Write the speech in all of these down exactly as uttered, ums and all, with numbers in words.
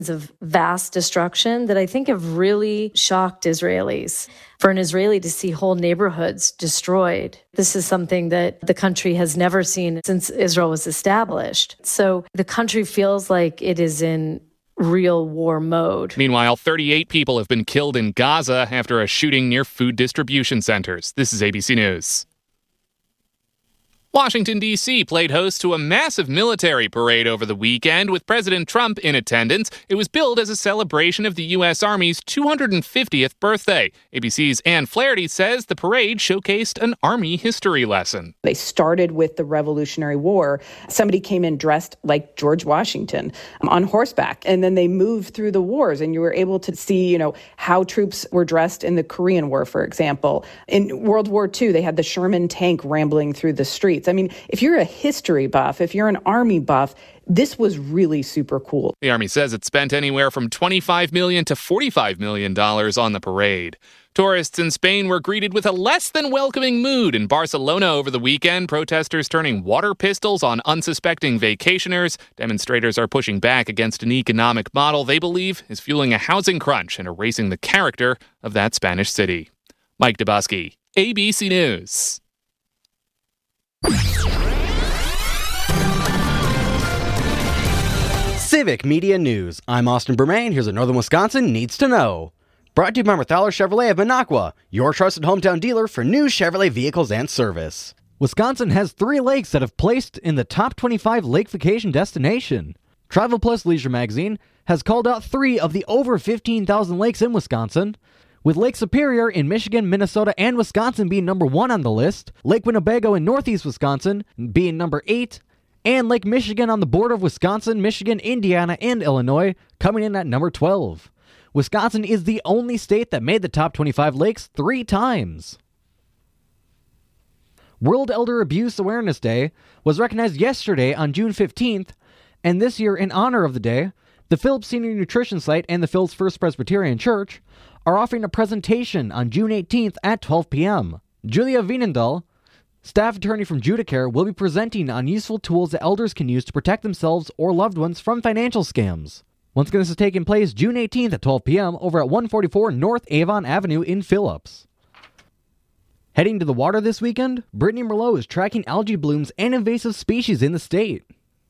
of vast destruction that I think have really shocked Israelis. For an Israeli to see whole neighborhoods destroyed, this is something that the country has never seen since Israel was established. So the country feels like it is in real war mode. Meanwhile, thirty-eight people have been killed in Gaza after a shooting near food distribution centers. This is A B C News. Washington, D C played host to a massive military parade over the weekend with President Trump in attendance. It was billed as a celebration of the U S. Army's two hundred fiftieth birthday. A B C's Ann Flaherty says the parade showcased an Army history lesson. They started with the Revolutionary War. Somebody came in dressed like George Washington um, on horseback, and then they moved through the wars, and you were able to see, you know, how troops were dressed in the Korean War, for example. In World War Two, they had the Sherman tank rambling through the streets. I mean, if you're a history buff, if you're an Army buff, this was really super cool. The Army says it spent anywhere from twenty-five million dollars to forty-five million dollars on the parade. Tourists in Spain were greeted with a less than welcoming mood in Barcelona over the weekend, protesters turning water pistols on unsuspecting vacationers. Demonstrators are pushing back against an economic model they believe is fueling a housing crunch and erasing the character of that Spanish city. Mike Dubosky, A B C News. Civic Media News. I'm Austin Bermain. Here's what Northern Wisconsin needs to know. Brought to you by Marthaler Chevrolet of Minocqua, your trusted hometown dealer for new Chevrolet vehicles and service. Wisconsin has three lakes that have placed in the top twenty-five lake vacation destination. Travel Plus Leisure Magazine has called out three of the over fifteen thousand lakes in Wisconsin, with Lake Superior in Michigan, Minnesota, and Wisconsin being number one on the list, Lake Winnebago in northeast Wisconsin being number eight, and Lake Michigan on the border of Wisconsin, Michigan, Indiana, and Illinois coming in at number twelve. Wisconsin is the only state that made the top twenty-five lakes three times. World Elder Abuse Awareness Day was recognized yesterday on June fifteenth, and this year, in honor of the day, the Phillips Senior Nutrition Site and the Phillips First Presbyterian Church are offering a presentation on June eighteenth at twelve p.m. Julia Wienendahl, staff attorney from Judicare, will be presenting on useful tools that elders can use to protect themselves or loved ones from financial scams. Once again, this is taking place June eighteenth at twelve p.m. over at one forty-four North Avon Avenue in Phillips. Heading to the water this weekend, Brittany Merlot is tracking algae blooms and invasive species in the state.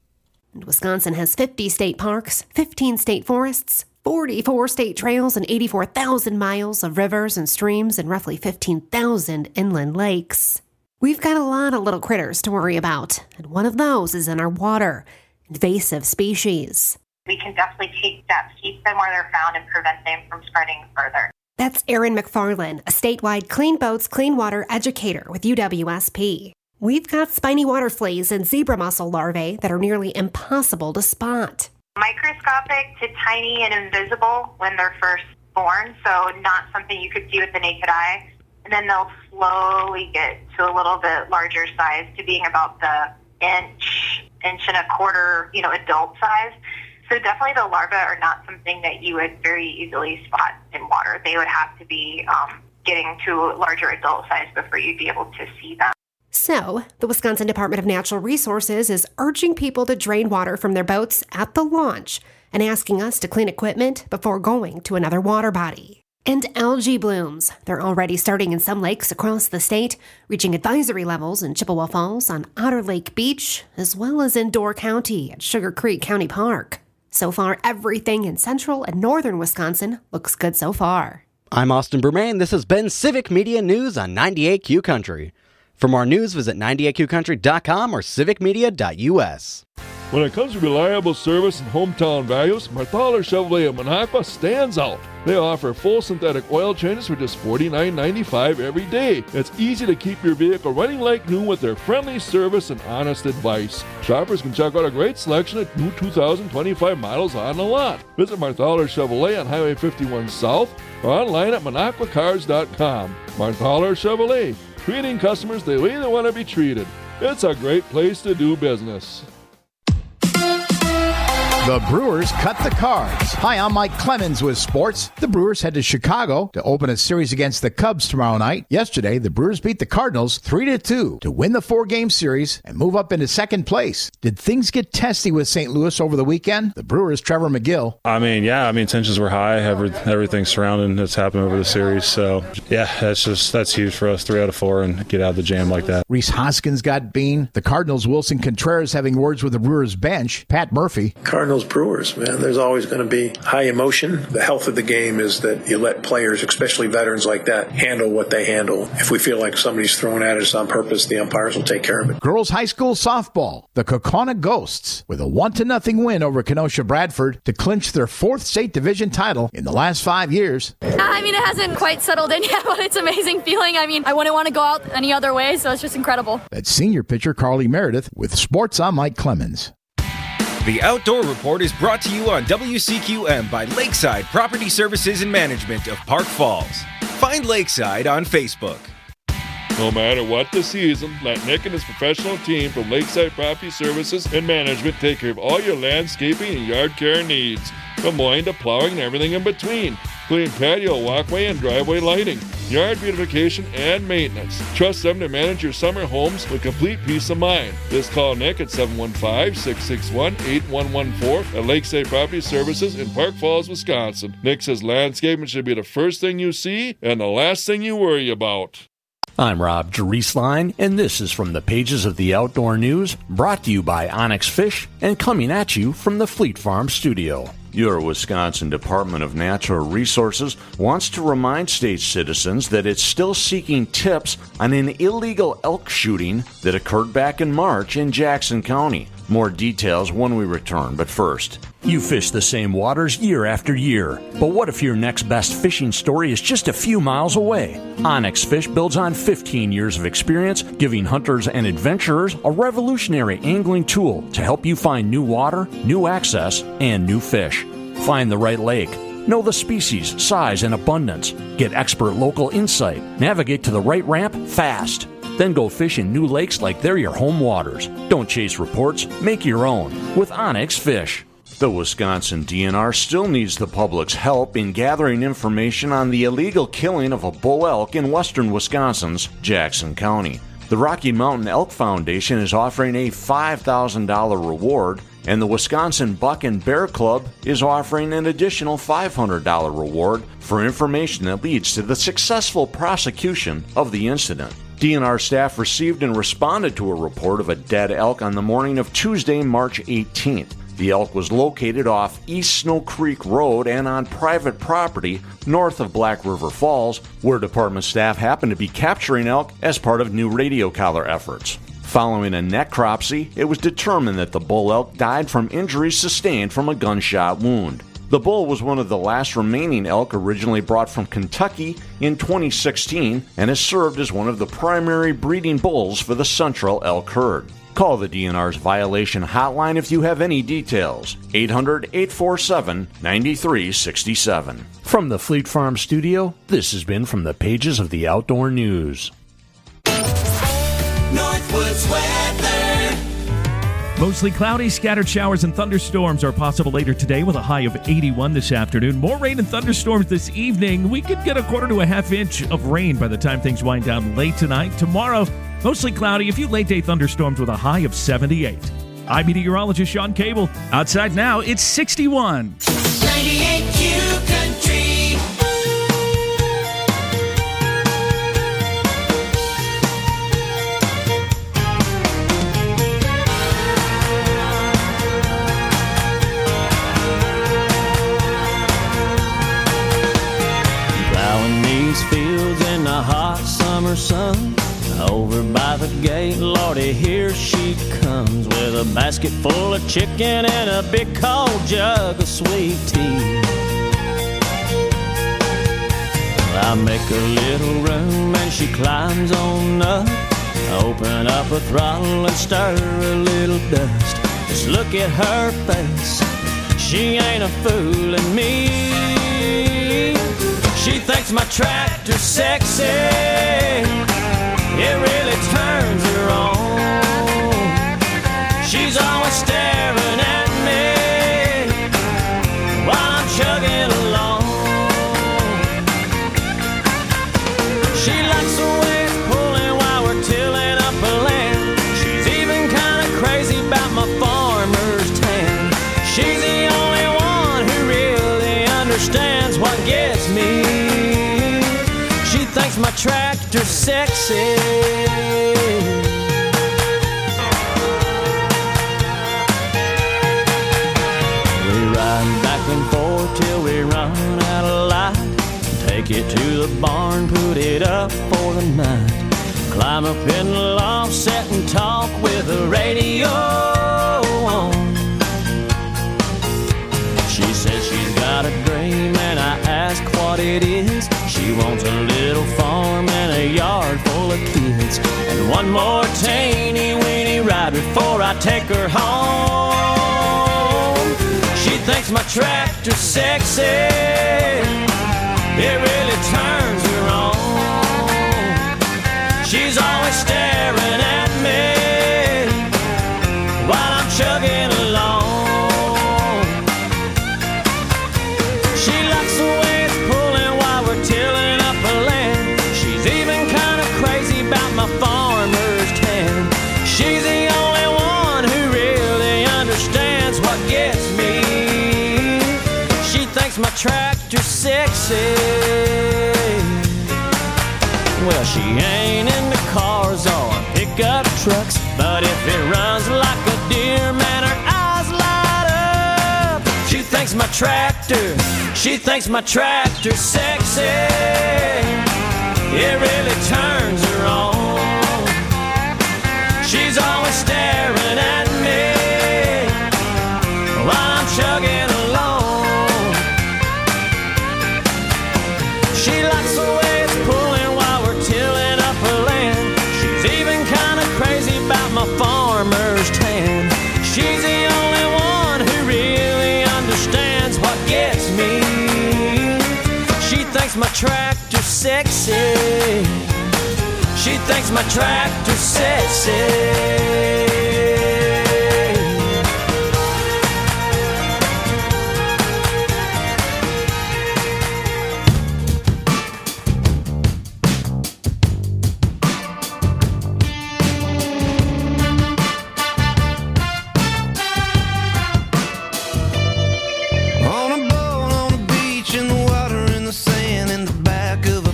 Wisconsin has fifty state parks, fifteen state forests, forty-four state trails, and eighty-four thousand miles of rivers and streams, and roughly fifteen thousand inland lakes. We've got a lot of little critters to worry about, and one of those is in our water, invasive species. We can definitely take steps, keep them where they're found, and prevent them from spreading further. That's Erin McFarland, a statewide Clean Boats, Clean Water educator with U W S P. We've got spiny water fleas and zebra mussel larvae that are nearly impossible to spot. Microscopic to tiny and invisible when they're first born, so not something you could see with the naked eye. And then they'll slowly get to a little bit larger size, to being about the inch, inch and a quarter, you know, adult size. So definitely the larvae are not something that you would very easily spot in water. They would have to be um, getting to larger adult size before you'd be able to see them. So, the Wisconsin Department of Natural Resources is urging people to drain water from their boats at the launch and asking us to clean equipment before going to another water body. And algae blooms. They're already starting in some lakes across the state, reaching advisory levels in Chippewa Falls on Otter Lake Beach, as well as in Door County at Sugar Creek County Park. So far, everything in central and northern Wisconsin looks good so far. I'm Austin Bermain. This has been Civic Media News on ninety-eight Q Country. For more news, visit ninety-eight q country dot com or civic media dot u s. When it comes to reliable service and hometown values, Marthaler Chevrolet of Minocqua stands out. They offer full synthetic oil changes for just forty-nine ninety-five every day. It's easy to keep your vehicle running like new with their friendly service and honest advice. Shoppers can check out a great selection of new two thousand twenty-five models on the lot. Visit Marthaler Chevrolet on Highway fifty-one South or online at minocqua cars dot com. Marthaler Chevrolet, treating customers the way they want to be treated. It's a great place to do business. The Brewers cut the Cards. Hi, I'm Mike Clemens with sports. The Brewers head to Chicago to open a series against the Cubs tomorrow night. Yesterday, the Brewers beat the Cardinals three to two to win the four-game series and move up into second place. Did things get testy with Saint Louis over the weekend? The Brewers' Trevor McGill. I mean, yeah, I mean, tensions were high. Every, everything surrounding that's happened over the series. So, yeah, that's just that's huge for us. Three out of four and get out of the jam like that. Reese Hoskins got bean. The Cardinals' Wilson Contreras having words with the Brewers bench. Pat Murphy. Cardinals Brewers, man, there's always going to be high emotion. The health of the game is that you let players, especially veterans like that, handle what they handle. If we feel like somebody's throwing at us on purpose, the umpires will take care of it. Girls high school softball. The Kaukauna Ghosts with a one to nothing win over Kenosha Bradford to clinch their fourth state division title in the last five years. I mean, it hasn't quite settled in yet, but it's an amazing feeling. I mean, I wouldn't want to go out any other way, so it's just incredible. That's senior pitcher Carly Meredith with sports. I'm Mike Clemens. The Outdoor Report is brought to you on W C Q M by Lakeside Property Services and Management of Park Falls. Find Lakeside on Facebook. No matter what the season, let Nick and his professional team from Lakeside Property Services and Management take care of all your landscaping and yard care needs, from mowing to plowing and everything in between, including patio, walkway, and driveway lighting, yard beautification, and maintenance. Trust them to manage your summer homes with complete peace of mind. Just call Nick at seven one five, six six one, eight one one four at Lakeside Property Services in Park Falls, Wisconsin. Nick says landscaping should be the first thing you see and the last thing you worry about. I'm Rob Drieslein, and this is from the pages of the Outdoor News, brought to you by Onyx Fish and coming at you from the Fleet Farm studio. Your Wisconsin Department of Natural Resources wants to remind state citizens that it's still seeking tips on an illegal elk shooting that occurred back in March in Jackson County. More details when we return, but first, you fish the same waters year after year. But what if your next best fishing story is just a few miles away? Onyx Fish builds on fifteen years of experience, giving hunters and adventurers a revolutionary angling tool to help you find new water, new access, and new fish. Find the right lake. Know the species, size, and abundance. Get expert local insight. Navigate to the right ramp fast. Then go fish in new lakes like they're your home waters. Don't chase reports, make your own with Onyx Fish. The Wisconsin D N R still needs the public's help in gathering information on the illegal killing of a bull elk in western Wisconsin's Jackson County. The Rocky Mountain Elk Foundation is offering a five thousand dollars reward, and the Wisconsin Buck and Bear Club is offering an additional five hundred dollars reward for information that leads to the successful prosecution of the incident. D N R staff received and responded to a report of a dead elk on the morning of Tuesday, March eighteenth. The elk was located off East Snow Creek Road and on private property north of Black River Falls, where department staff happened to be capturing elk as part of new radio collar efforts. Following a necropsy, it was determined that the bull elk died from injuries sustained from a gunshot wound. The bull was one of the last remaining elk originally brought from Kentucky in twenty sixteen and has served as one of the primary breeding bulls for the Central elk herd. Call the D N R's violation hotline if you have any details. eight hundred, eight four seven, nine three six seven. From the Fleet Farm studio, this has been From the Pages of the Outdoor News. Northwoods weather. Mostly cloudy, scattered showers and thunderstorms are possible later today with a high of eighty-one this afternoon. More rain and thunderstorms this evening. We could get a quarter to a half inch of rain by the time things wind down late tonight. Tomorrow, mostly cloudy, a few late-day thunderstorms with a high of seventy-eight. I'm meteorologist Sean Cable. Outside now, it's sixty-one. ninety-eight Q Country. Plowing these fields in the hot summer sun. Over by the gate, Lordy, here she comes with a basket full of chicken and a big cold jug of sweet tea. Well, I make a little room and she climbs on up. I open up a throttle and stir a little dust. Just look at her face, she ain't a fooling me. She thinks my tractor's sexy, it really turns her on. She's always staring at me chugging along. She likes the way it's pulling while we're tilling up a land. She's even kind of crazy about my farmer's tan. She's the only one who really understands what gets me. She thinks my tractor's sexy. Till we run out of light. Take it to the barn, put it up for the night. Climb up in the loft, sit and talk with the radio on. She says she's got a dream and I ask what it is. She wants a little farm and a yard full of kids, and one more teeny weeny ride before I take her home. She thinks my tractor's sexy. It really turns her on. She's always staring at me while I'm chugging along. She likes the way it's pulling while we're tilling up a land. She's even kind of crazy about my farmer's tan. She's the only one who really understands what gets me. Thinks my tractor's sexy. Well, she ain't into cars or pickup trucks, but if it runs like a deer, man, her eyes light up. She thinks my tractor, she thinks my tractor's sexy. It really turns her on. She's always staring at me while I'm chugging along. She likes the way it's pulling while we're tilling up her land. She's even kind of crazy about my farmer's tan. She's the only one who really understands what gets me. She thinks my tractor's sexy. She thinks my tractor's sexy.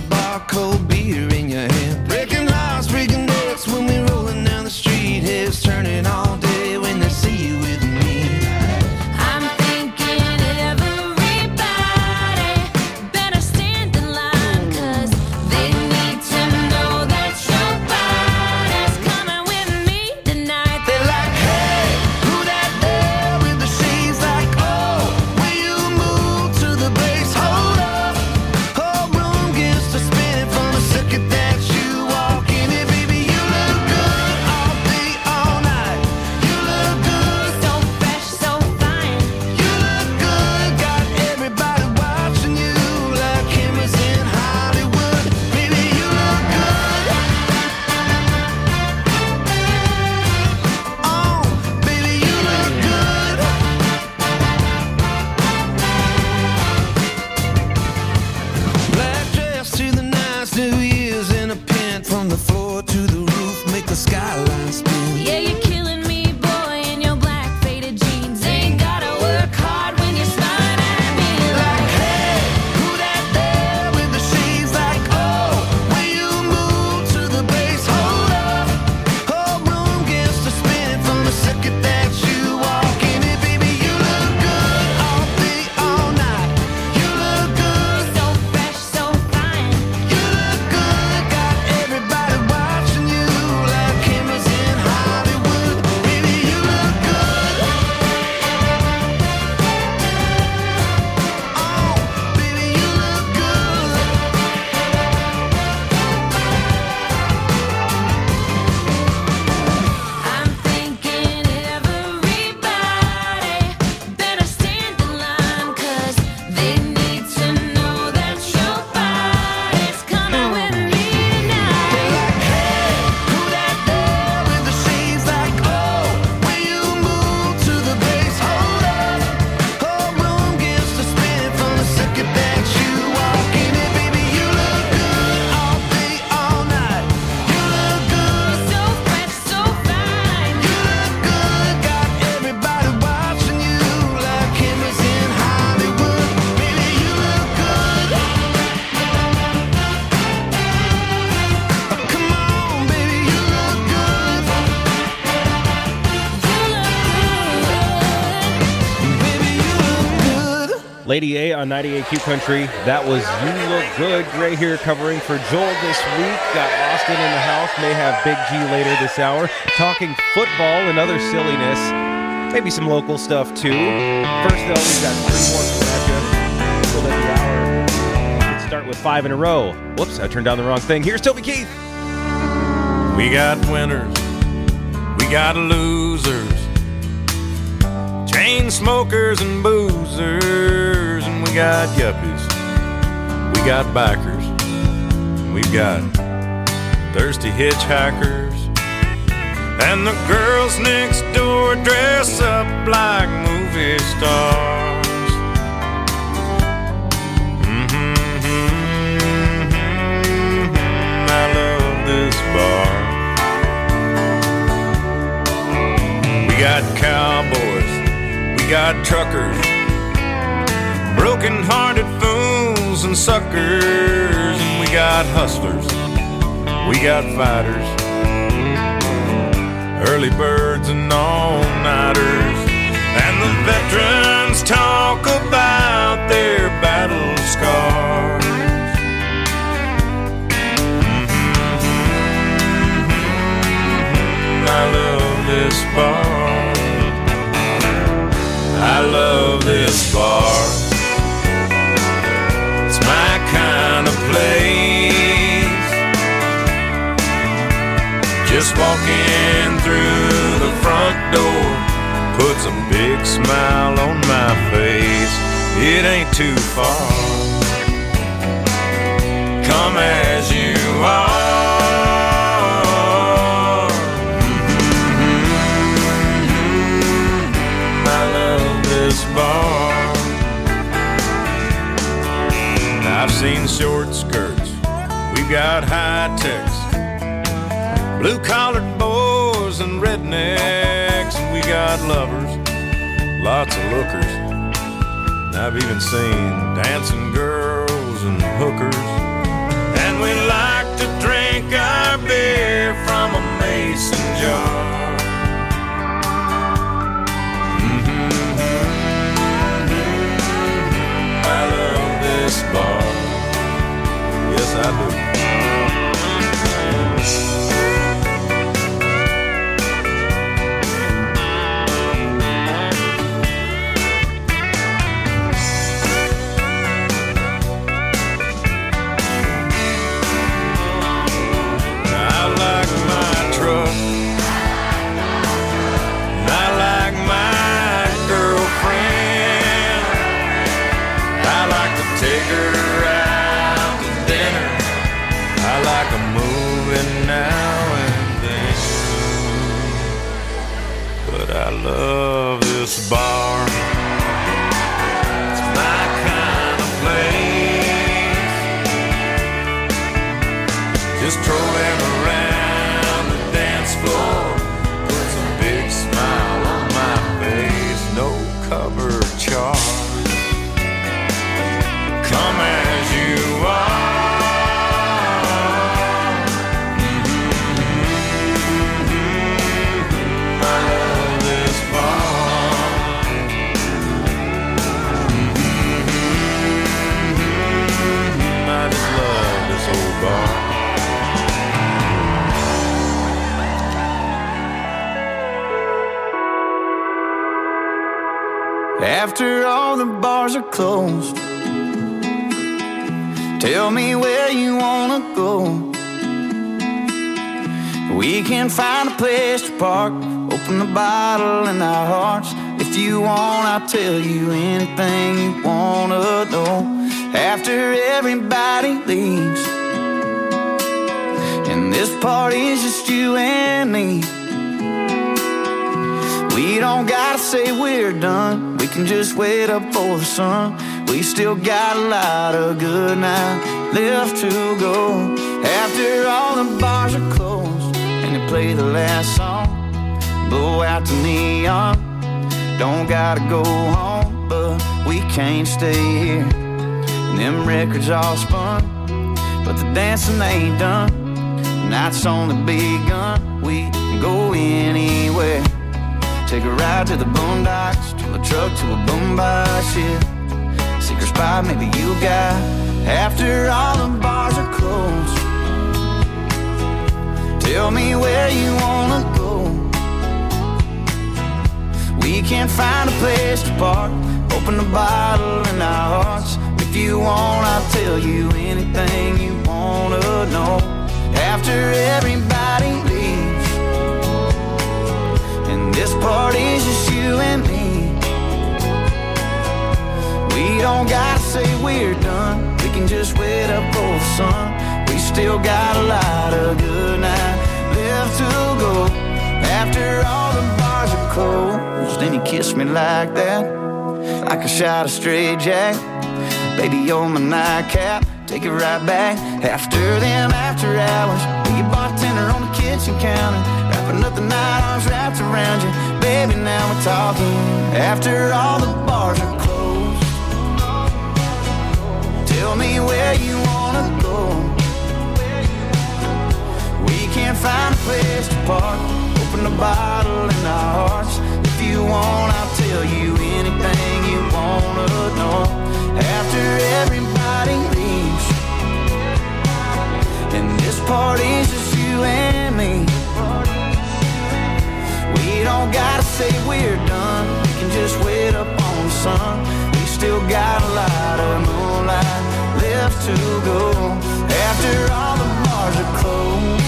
Cold beer in your hand, breaking hearts, breaking necks when we're rolling down the street. Heads turn Lady A on ninety-eight Q Country. That was You Look Good. Gray here covering for Joel this week. Got Austin in the house. May have Big G later this hour. Talking football and other silliness. Maybe some local stuff too. First though, we've got three more coming at you. So that the hour. Let's start with five in a row. Whoops, I turned down the wrong thing. Here's Toby Keith. We got winners. We got losers. Chain smokers and boozers, and we got yuppies, we got bikers, and we've got thirsty hitchhikers, and the girls next door dress up like movie stars. Mm-hmm, mm-hmm, I love this bar. We got cowboys, we got truckers, broken-hearted fools and suckers, and we got hustlers, we got fighters, early birds and all-nighters, and the veterans talk about their battle scars. Mm-hmm, I love this bar. I love this bar. It's my kind of place. Just walking through the front door puts a big smile on my face. It ain't too far. Come as you are. Bar. I've seen short skirts, we've got high techs, blue-collared boys and rednecks, and we got lovers, lots of lookers. And I've even seen dancing girls and hookers, and we like to drink our beer from a mason jar. Bar. Yes, I do. I like my truck. I like my girlfriend. I like to take her out to dinner. I like a movie now and then. But I love this bar. It's my kind of place. Just strolling around the dance floor puts a big smile on my face. No cover charge. Come as you are. Mm-hmm. I love this bar. Mm-hmm. I just love this old bar. After all the bars are closed, tell me where you wanna go. We can find a place to park, open the bottle in our hearts. If you want, I'll tell you anything you wanna know. After everybody leaves, and this party's just you and me, we don't gotta say we're done. We can just wait up for the sun. We still got a lot of good night left to go. After all the bars are closed and they play the last song, blow out the neon. Don't gotta go home, but we can't stay here. And them records all spun, but the dancing ain't done. Night's only begun. We can go anywhere. Take a ride to the boondocks, turn the truck to a boombox, yeah. vibe maybe you got after all the bars are closed. Tell me where you wanna go. We can't find a place to park. Open the bottle in our hearts. If you want, I'll tell you anything you wanna know. After everybody leaves, and this party's just you and me. We don't gotta say we're done. We can just wait up for the sun. We still got a lot of good night left to go. After all the bars are closed, and you kiss me like that, like a shot of straight jack. Baby, you're my nightcap. Take it right back. After them after hours, be a bartender on the kitchen counter, wrapping up the night, arms wrapped around you. Baby, now we're talking. After all the bars are closed, tell me where you wanna go. We can't find a place to park. Open the bottle in our hearts. If you want, I'll tell you anything you wanna know. After everybody leaves, and this party's just you and me. We don't gotta say we're done. We can just wait up on the sun. We still got a lot of moonlight left to go. After all the bars are closed,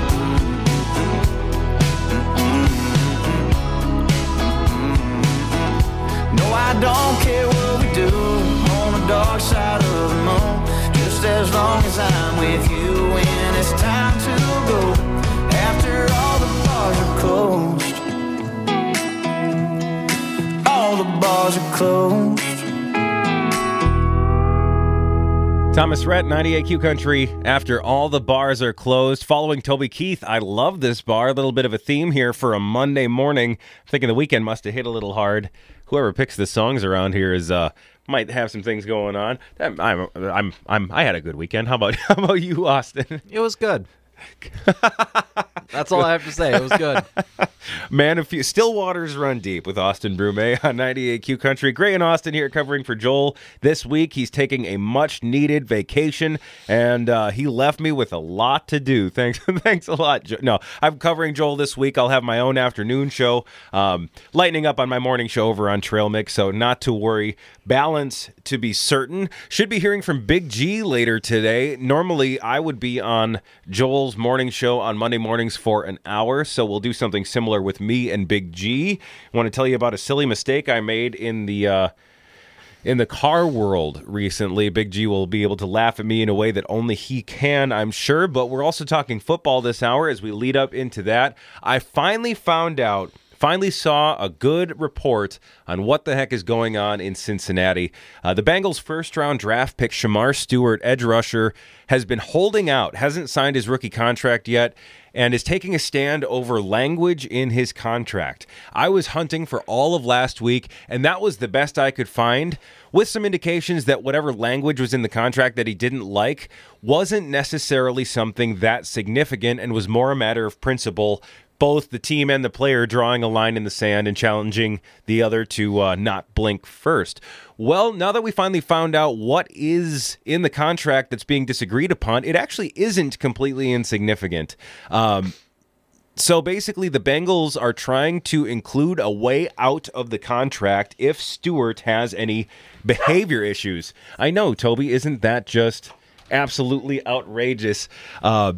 no, I don't care what we do on the dark side of the moon. Just as long as I'm with you when it's time to go. After all the bars are closed, all the bars are closed. Thomas Rhett, ninety-eight Q Country, after all the bars are closed. Following Toby Keith, I love this bar. A little bit of a theme here for a Monday morning. I'm thinking the weekend must have hit a little hard. Whoever picks the songs around here is uh might have some things going on. I'm, I'm, I'm, I'm I had a good weekend. How about, how about you, Austin? It was good. That's all I have to say. It was good. Man, a few still waters run deep with Austin Brume on ninety-eight Q Country. Gray and Austin here covering for Joel this week. He's taking a much-needed vacation, and uh, he left me with a lot to do. Thanks, thanks a lot. Jo- no, I'm covering Joel this week. I'll have my own afternoon show, um, lightening up on my morning show over on Trail Mix, so not to worry. Balance to be certain. Should be hearing from Big G later today. Normally, I would be on Joel's morning show on Monday mornings for an hour, so we'll do something similar with me and Big G. I want to tell you about a silly mistake I made in the uh, in the car world recently. Big G will be able to laugh at me in a way that only he can, I'm sure, but we're also talking football this hour as we lead up into that. I finally found out Finally saw a good report on what the heck is going on in Cincinnati. Uh, the Bengals' first-round draft pick, Shamar Stewart, edge rusher, has been holding out, hasn't signed his rookie contract yet, and is taking a stand over language in his contract. I was hunting for all of last week, and that was the best I could find, with some indications that whatever language was in the contract that he didn't like wasn't necessarily something that significant and was more a matter of principle, both the team and the player drawing a line in the sand and challenging the other to uh, not blink first. Well, now that we finally found out what is in the contract that's being disagreed upon, it actually isn't completely insignificant. Um, so basically, the Bengals are trying to include a way out of the contract if Stewart has any behavior issues. I know, Toby, isn't that just absolutely outrageous? Uh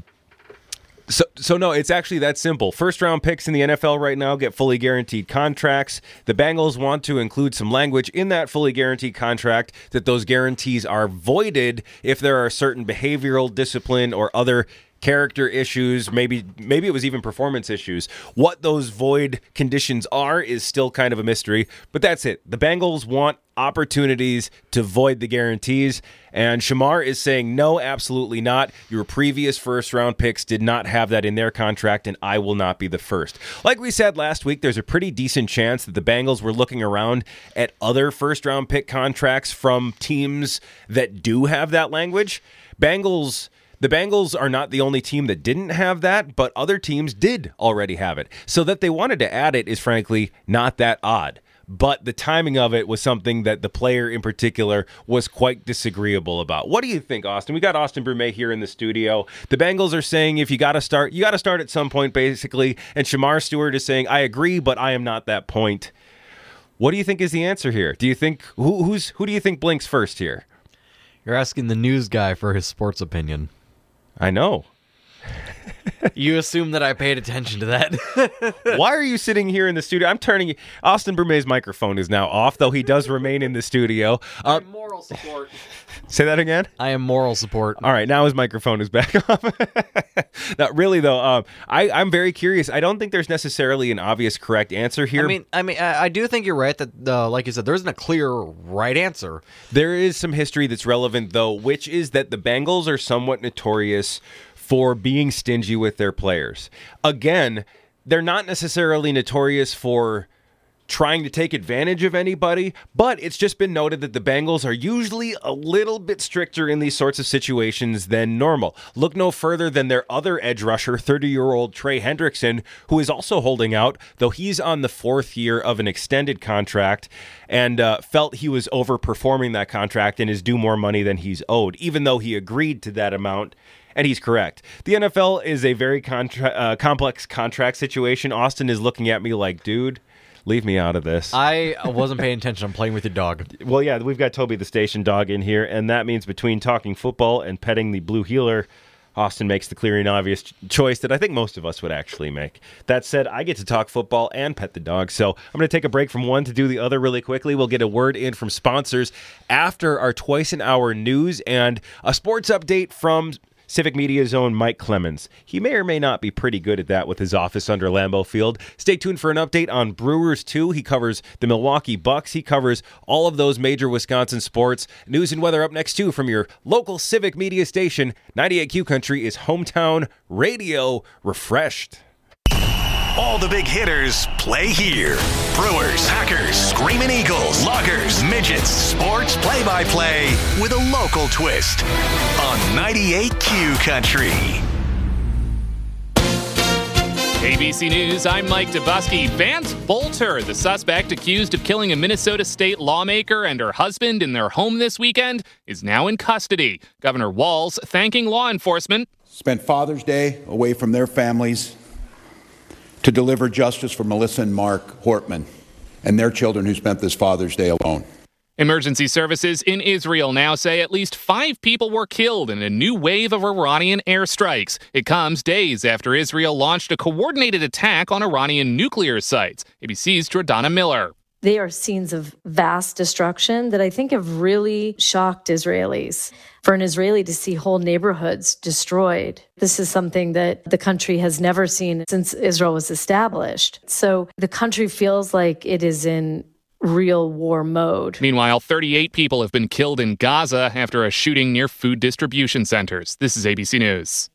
So, so no, it's actually that simple. First-round picks in the N F L right now get fully guaranteed contracts. The Bengals want to include some language in that fully guaranteed contract that those guarantees are voided if there are certain behavioral, discipline, or other character issues. Maybe, maybe it was even performance issues. What those void conditions are is still kind of a mystery, but that's it. The Bengals want opportunities to void the guarantees, and Shamar is saying, no, absolutely not. Your previous first-round picks did not have that in their contract, and I will not be the first. Like we said last week, there's a pretty decent chance that the Bengals were looking around at other first-round pick contracts from teams that do have that language. Bengals... The Bengals are not the only team that didn't have that, but other teams did already have it. So that they wanted to add it is frankly not that odd. but the timing of it was something that the player in particular was quite disagreeable about. What do you think, Austin? We got Austin Brumet here in the studio. The Bengals are saying if you got to start, you got to start at some point, basically, and Shamar Stewart is saying, I agree, but I am not that point. What do you think is the answer here? Do you think who, who's who do you think blinks first here? You're asking the news guy for his sports opinion. I know. You assume that I paid attention to that. Why are you sitting here in the studio? I'm turning... Austin Brumet's microphone is now off, though he does remain in the studio. Uh, I'm moral support. Say that again? I am moral support. All right, now his microphone is back off. Not really, though. Um, I, I'm very curious. I don't think there's necessarily an obvious correct answer here. I mean, I mean, I, I do think you're right that, uh, like you said, there isn't a clear right answer. There is some history that's relevant, though, which is that the Bengals are somewhat notorious for being stingy with their players. Again, they're not necessarily notorious for trying to take advantage of anybody, but it's just been noted that the Bengals are usually a little bit stricter in these sorts of situations than normal. Look no further than their other edge rusher, thirty-year-old Trey Hendrickson, who is also holding out, though he's on the fourth year of an extended contract and uh, felt he was overperforming that contract and is due more money than he's owed, even though he agreed to that amount. And he's correct. The N F L is a very contra- uh, complex contract situation. Austin is looking at me like, dude, leave me out of this. I wasn't paying attention. I'm playing with your dog. Well, yeah, we've got Toby the station dog in here, and that means between talking football and petting the blue heeler, Austin makes the clear and obvious ch- choice that I think most of us would actually make. That said, I get to talk football and pet the dog, so I'm going to take a break from one to do the other really quickly. We'll get a word in from sponsors after our twice-an-hour news and a sports update from Civic Media's own Mike Clemens. He may or may not be pretty good at that with his office under Lambeau Field. Stay tuned for an update on Brewers two. He covers the Milwaukee Bucks. He covers all of those major Wisconsin sports. News and weather up next, too, from your local Civic Media station. ninety-eight Q Country is hometown radio refreshed. All the big hitters play here. Brewers, Packers, Screaming Eagles, Loggers, Midgets, sports play-by-play with a local twist on ninety-eight Q Country. A B C News, I'm Mike Dubusky. Vance Bolter, the suspect accused of killing a Minnesota state lawmaker and her husband in their home this weekend, is now in custody. Governor Walz thanking law enforcement. Spent Father's Day away from their families to deliver justice for Melissa and Mark Hortman and their children who spent this Father's Day alone. Emergency services in Israel now say at least five people were killed in a new wave of Iranian airstrikes. It comes days after Israel launched a coordinated attack on Iranian nuclear sites. A B C's Jordana Miller. They are scenes of vast destruction that I think have really shocked Israelis. For an Israeli to see whole neighborhoods destroyed, this is something that the country has never seen since Israel was established. So the country feels like it is in real war mode. Meanwhile, thirty-eight people have been killed in Gaza after a shooting near food distribution centers. This is A B C News.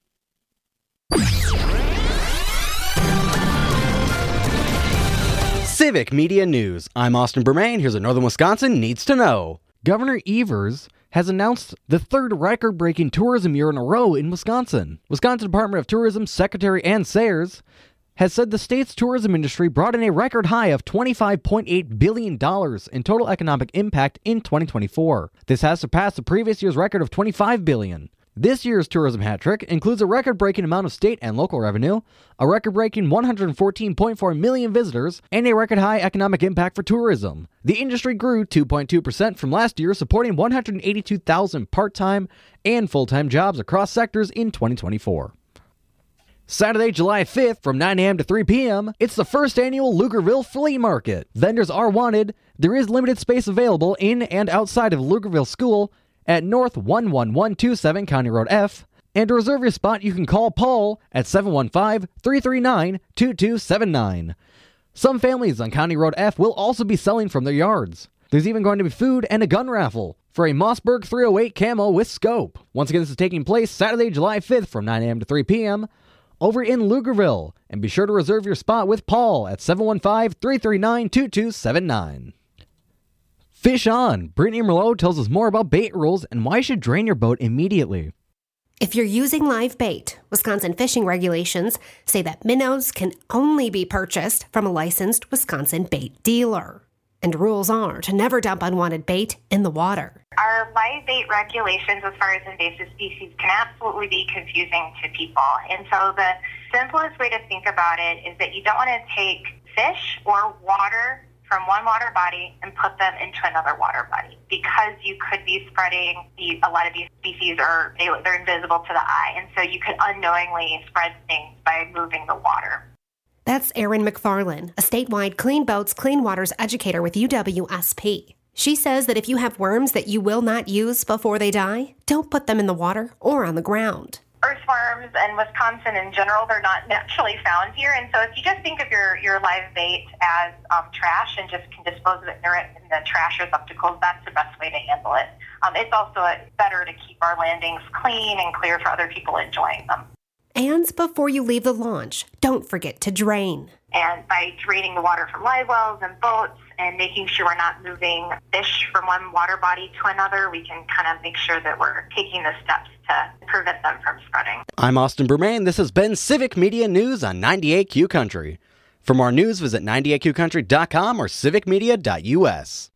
Civic Media News. I'm Austin Brumet. Here's what Northern Wisconsin needs to know. Governor Evers has announced the third record-breaking tourism year in a row in Wisconsin. Wisconsin Department of Tourism Secretary Ann Sayers has said the state's tourism industry brought in a record high of twenty-five point eight billion dollars in total economic impact in twenty twenty-four. This has surpassed the previous year's record of twenty-five billion dollars. This year's tourism hat trick includes a record-breaking amount of state and local revenue, a record-breaking one hundred fourteen point four million visitors, and a record-high economic impact for tourism. The industry grew two point two percent from last year, supporting one hundred eighty-two thousand part-time and full-time jobs across sectors in twenty twenty-four. Saturday, July fifth, from nine a.m. to three p.m., it's the first annual Lugerville Flea Market. Vendors are wanted. There is limited space available in and outside of Lugerville School at North one one one two seven County Road F. And to reserve your spot, you can call Paul at seven one five, three three nine, two two seven nine. Some families on County Road F will also be selling from their yards. There's even going to be food and a gun raffle for a Mossberg three oh eight camo with scope. Once again, this is taking place Saturday, July fifth from nine a.m. to three p.m. over in Lugerville. And be sure to reserve your spot with Paul at seven one five, three three nine, two two seven nine. Fish on! Brittany Merlot tells us more about bait rules and why you should drain your boat immediately. If you're using live bait, Wisconsin fishing regulations say that minnows can only be purchased from a licensed Wisconsin bait dealer. And rules are to never dump unwanted bait in the water. Our live bait regulations as far as invasive species can absolutely be confusing to people. And so the simplest way to think about it is that you don't want to take fish or water from one water body and put them into another water body, because you could be spreading the, a lot of these species are they, they're invisible to the eye, and so you could unknowingly spread things by moving the water. That's Erin McFarlane, a statewide Clean Boats, Clean Waters educator with U W S P. She says that if you have worms that you will not use before they die, don't put them in the water or on the ground. Earthworms and Wisconsin in general, they're not naturally found here. And so if you just think of your, your live bait as um, trash and just can dispose of it in the trash receptacles, that's the best way to handle it. Um, it's also better to keep our landings clean and clear for other people enjoying them. And before you leave the launch, don't forget to drain. And by draining the water from live wells and boats and making sure we're not moving fish from one water body to another, we can kind of make sure that we're taking the steps to prevent them from spreading. I'm Austin Bermain. This has been Civic Media News on ninety-eight Q Country. For more news, visit ninety-eight q country dot com or civic media dot u s.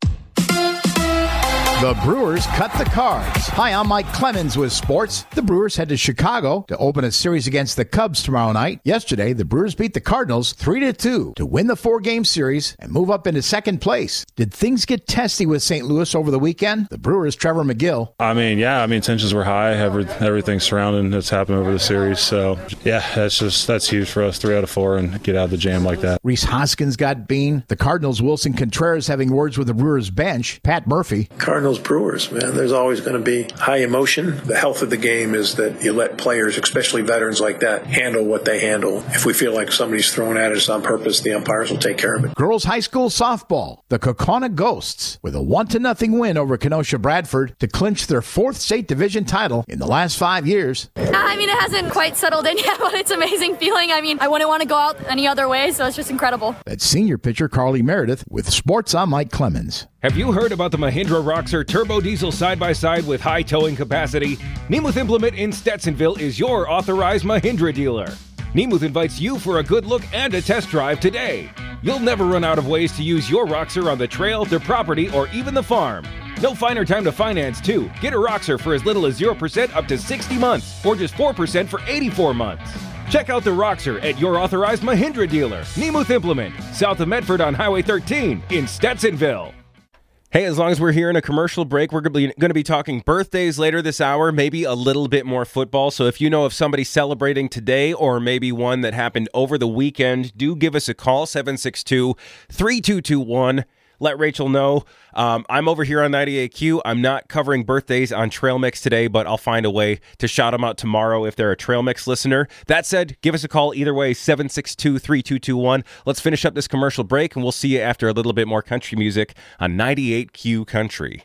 The Brewers cut the cards. Hi, I'm Mike Clemens with sports. The Brewers head to Chicago to open a series against the Cubs tomorrow night. Yesterday, the Brewers beat the Cardinals three to two to win the four-game series and move up into second place. Did things get testy with Saint Louis over the weekend? The Brewers' Trevor McGill. I mean, yeah, I mean, tensions were high. Every, everything surrounding that's happened over the series. So, yeah, that's just that's huge for us. Three out of four and get out of the jam like that. Rhys Hoskins got bean. The Cardinals' Wilson Contreras having words with the Brewers' bench. Pat Murphy. Cardinals Brewers, man, there's always going to be high emotion. The health of the game is that you let players, especially veterans like that, handle what they handle. If we feel like somebody's throwing at us on purpose, the umpires will take care of it. Girls high school softball, the Kaukauna Ghosts, with a one to nothing win over Kenosha Bradford to clinch their fourth state division title in the last five years. I mean, it hasn't quite settled in yet, but it's an amazing feeling. I mean, I wouldn't want to go out any other way, so it's just incredible. That's senior pitcher Carly Meredith with sports. I'm Mike Clemens. Have you heard about the Mahindra Roxor Turbo Diesel side-by-side with high towing capacity? Nemuth Implement in Stetsonville is your authorized Mahindra dealer. Nemuth invites you for a good look and a test drive today. You'll never run out of ways to use your Roxor on the trail, their property, or even the farm. No finer time to finance, too. Get a Roxor for as little as zero percent up to sixty months, or just four percent for eighty-four months. Check out the Roxor at your authorized Mahindra dealer, Nemuth Implement, south of Medford on Highway thirteen in Stetsonville. Hey, as long as we're here in a commercial break, we're going to be talking birthdays later this hour, maybe a little bit more football. So if you know of somebody celebrating today or maybe one that happened over the weekend, do give us a call, seven six two, three two two one. Let Rachel know. Um, I'm over here on ninety-eight Q. I'm not covering birthdays on Trail Mix today, but I'll find a way to shout them out tomorrow if they're a Trail Mix listener. That said, give us a call either way, seven six two, three two two one. Let's finish up this commercial break, and we'll see you after a little bit more country music on ninety-eight Q Country.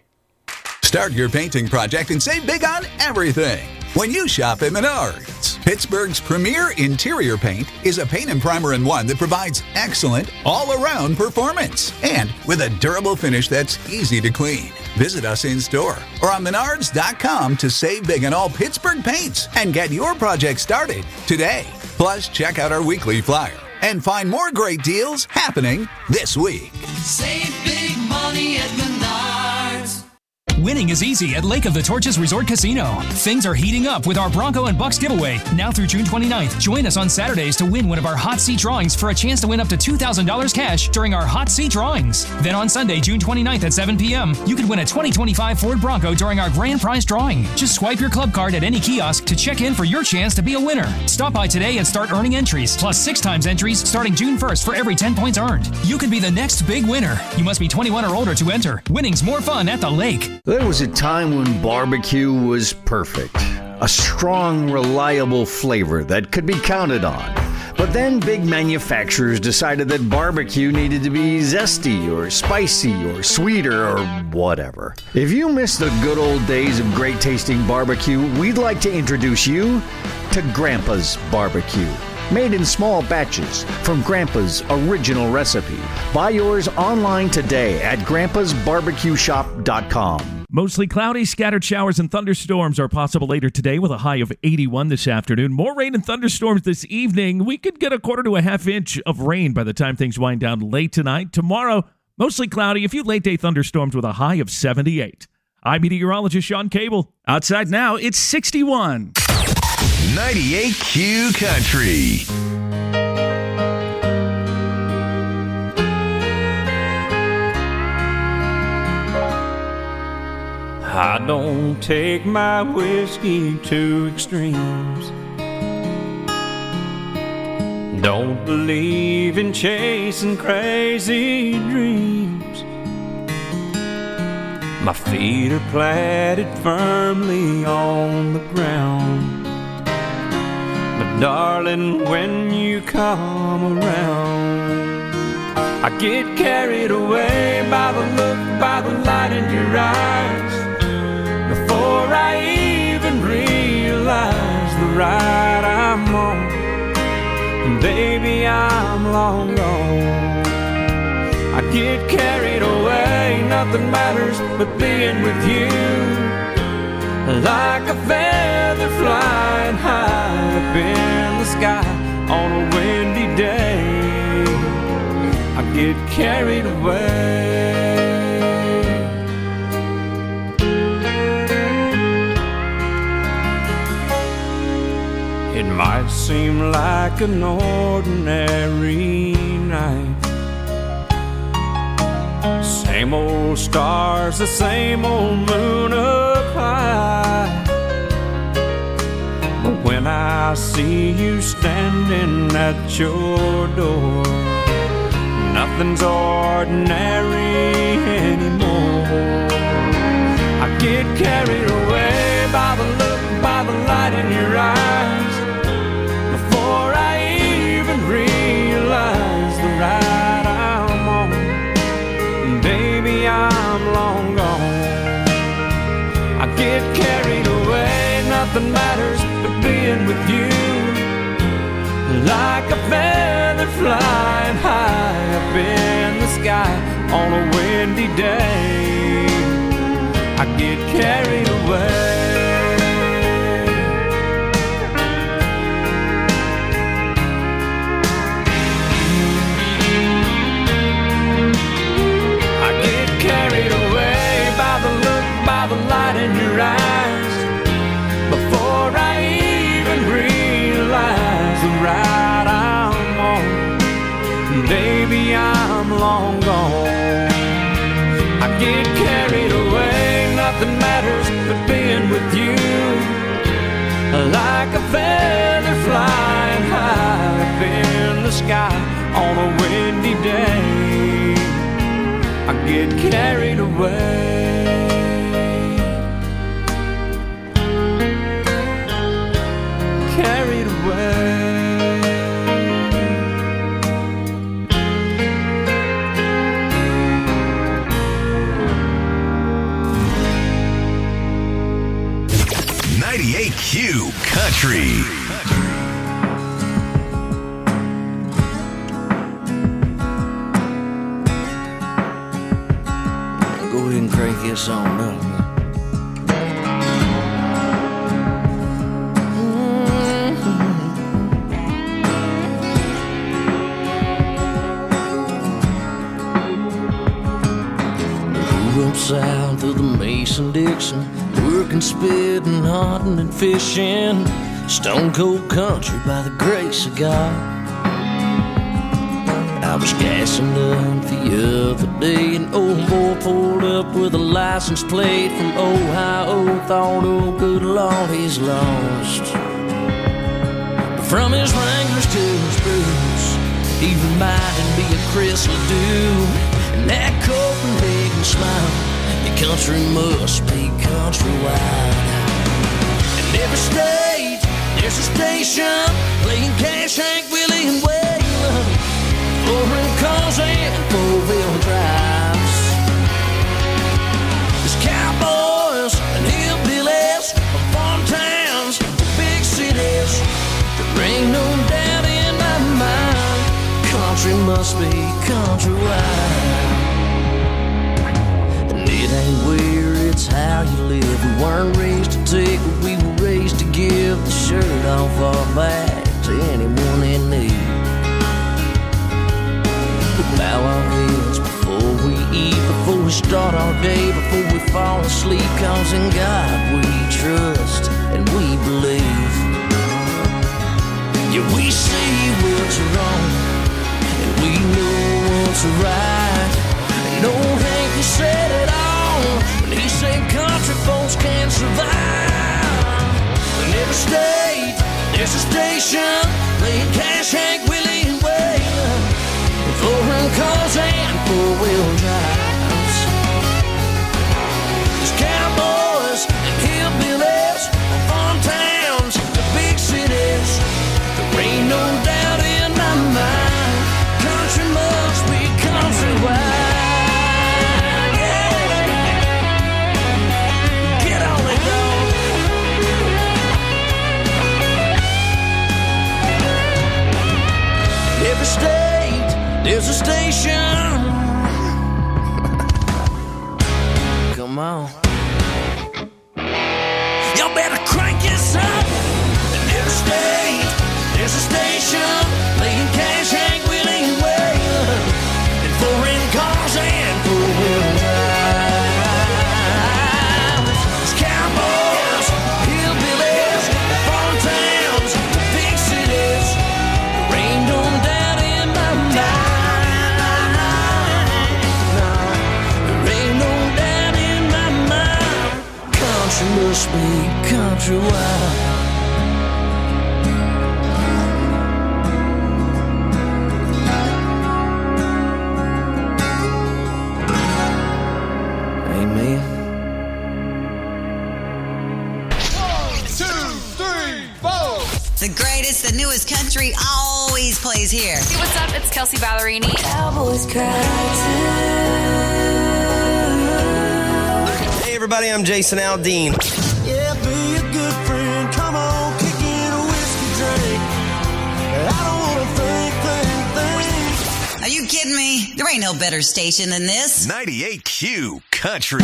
Start your painting project and save big on everything when you shop at Menards. Pittsburgh's premier interior paint is a paint and primer in one that provides excellent all-around performance and with a durable finish that's easy to clean. Visit us in store or on menards dot com to save big on all Pittsburgh paints and get your project started today. Plus, check out our weekly flyer and find more great deals happening this week. Save big money at Menards. Winning is easy at Lake of the Torches Resort Casino. Things are heating up with our Bronco and Bucks giveaway now through June twenty-ninth. Join us on Saturdays to win one of our hot seat drawings for a chance to win up to two thousand dollars cash during our hot seat drawings. Then on Sunday, June twenty-ninth at seven p.m., you could win a twenty twenty-five Ford Bronco during our grand prize drawing. Just swipe your club card at any kiosk to check in for your chance to be a winner. Stop by today and start earning entries, plus six times entries starting June first for every ten points earned. You could be the next big winner. You must be twenty-one or older to enter. Winning's more fun at the lake. There was a time when barbecue was perfect. A strong, reliable flavor that could be counted on. But then big manufacturers decided that barbecue needed to be zesty or spicy or sweeter or whatever. If you miss the good old days of great tasting barbecue, we'd like to introduce you to Grandpa's Barbecue. Made in small batches from Grandpa's original recipe. Buy yours online today at grandpas barbecue shop dot com. Mostly cloudy, scattered showers and thunderstorms are possible later today with a high of eighty-one this afternoon. More rain and thunderstorms this evening. We could get a quarter to a half inch of rain by the time things wind down late tonight. Tomorrow, Mostly cloudy, a few late-day thunderstorms with a high of seventy-eight. I'm meteorologist Sean Cable. Outside now, it's sixty-one. ninety-eight Q Country. I don't take my whiskey to extremes. Don't believe in chasing crazy dreams. My feet are planted firmly on the ground. But darling, when you come around, I get carried away by the look, by the light in your eyes. Before I even realize the ride I'm on, baby, I'm long gone. I get carried away, nothing matters but being with you. Like a feather flying high up in the sky on a windy day, I get carried away. It might seem like an ordinary night, same old stars, the same old moon up high. But when I see you standing at your door, nothing's ordinary anymore. I get carried away by the look, by the light in your eyes. Before I even realize the ride I'm on, baby, I'm long gone. I get carried away, nothing matters but being with you. Like a feather flying high up in the sky on a windy day, I get carried away. The light in your eyes, before I even realize the ride I'm on, baby, I'm long gone. I get carried away, nothing matters but being with you. Like a feather flying high up in the sky on a windy day, I get carried away. Carried away. ninety-eight Q Country. Go ahead and crank this on up. South of the Mason-Dixon, working, spitting, hunting, and fishing. Stone cold country by the grace of God. I was gassing up the other day, an old boy pulled up with a license plate from Ohio. Thought, oh good Lord, he's lost. But from his Wranglers to his boots, he reminded me of Chris Ledoux. And that Copenhagen smile, your country must be countrywide. In every state, there's a station playing Cash, Hank, Willie, and Waylon. Foreign cars and four-wheel drives. There's cowboys and hillbillies from farm towns to big cities. There ain't no doubt in my mind, country must be countrywide. And it ain't where, it's how you live. We weren't raised to take what we were raised to give. The shirt off our back to anyone in need. We bow our heads before we start our day before we fall asleep. Cause in God we trust and we believe. Yeah, we see what's wrong and we know what's right. And old Hank, he said it all when he said country folks can't survive. In every state, there's a station playing Cash, Hank, Willie, and Wayne, four-run cars and four-wheel drives. There's cowboys and hillbillies, farm towns, the big cities. There ain't no doubt in my mind, country must be countrywide. Every state, there's a station. Come on. Y'all better crank this up. In every state, there's a station playing Cash, Hank, Willie, and Wayne, and foreign cars and four-wheel drives. There's cowboys, hillbillies, farm towns, big cities. There ain't no doubt in my mind. No, there ain't no doubt in my mind. Country must be countrywide. Amen. The greatest, the newest country always plays here. Hey, what's up? It's Kelsey Ballerini. Cowboys cry Hey everybody, I'm Jason Aldean. Yeah, be a good friend. Come on, kick in a whiskey drink. I don't wanna think, think, think. Are you kidding me? There ain't no better station than this. ninety-eight Q Country.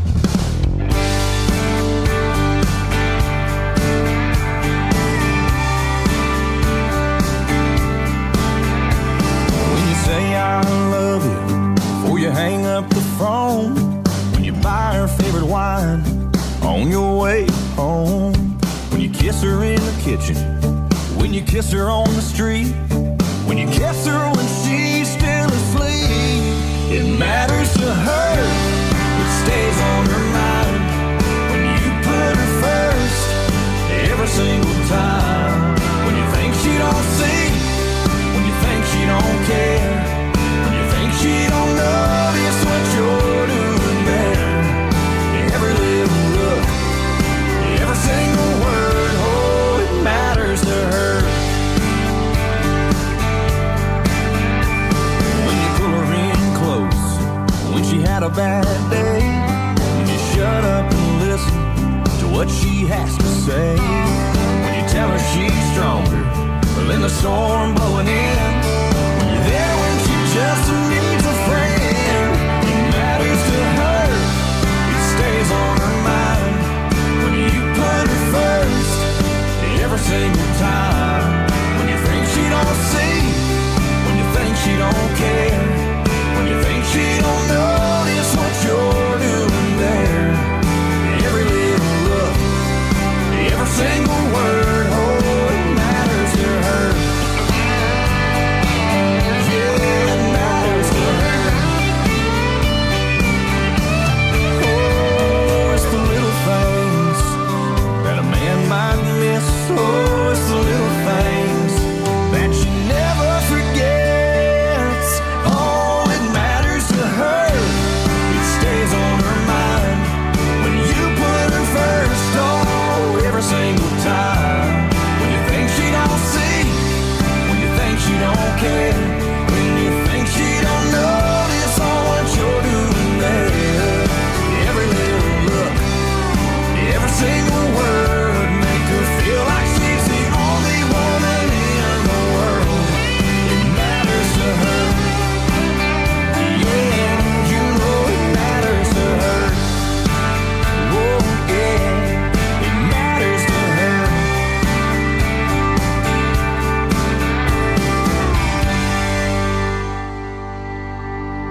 Say I love you before you hang up the phone. When you buy her favorite wine on your way home. When you kiss her in the kitchen. When you kiss her on the street. When you kiss her when she's still asleep. It matters to her. It stays on her mind. When you put her first every single time. When you think she don't see. When you think she don't care. When you think she don't notice what you're doing there. Every little look, every single word, oh, it matters to her. When you pull her in close, when she had a bad day, when you shut up and listen to what she has to say. When you tell her she's stronger than the storm blowing in. When you're there when she just needs a friend. It matters to her. It stays on her mind. When you put her first every single time. When you think she don't see. When you think she don't care. When you think she don't notice what you're doing there. Every little look, every single word, oh, it matters to her. Yeah, it matters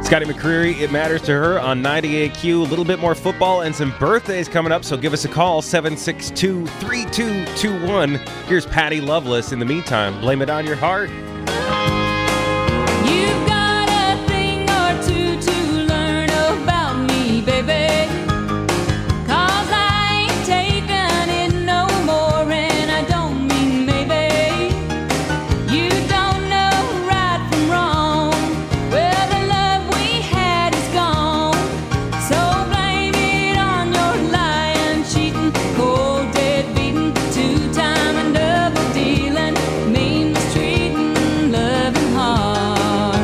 Scotty McCreery, It Matters to Her on ninety-eight Q. A little bit more football and some birthdays coming up, so give us a call, seven six two, three two two one. Here's Patty Loveless. In the meantime, Blame It on Your Heart. You've got a thing or two to learn about me, baby. 'Cause I ain't taking it no more, and I don't mean maybe. You don't know right from wrong. Well, the love we had is gone. So blame it on your lying, cheating, cold, dead beating, two-time and double dealing, mean mistreating, loving hard.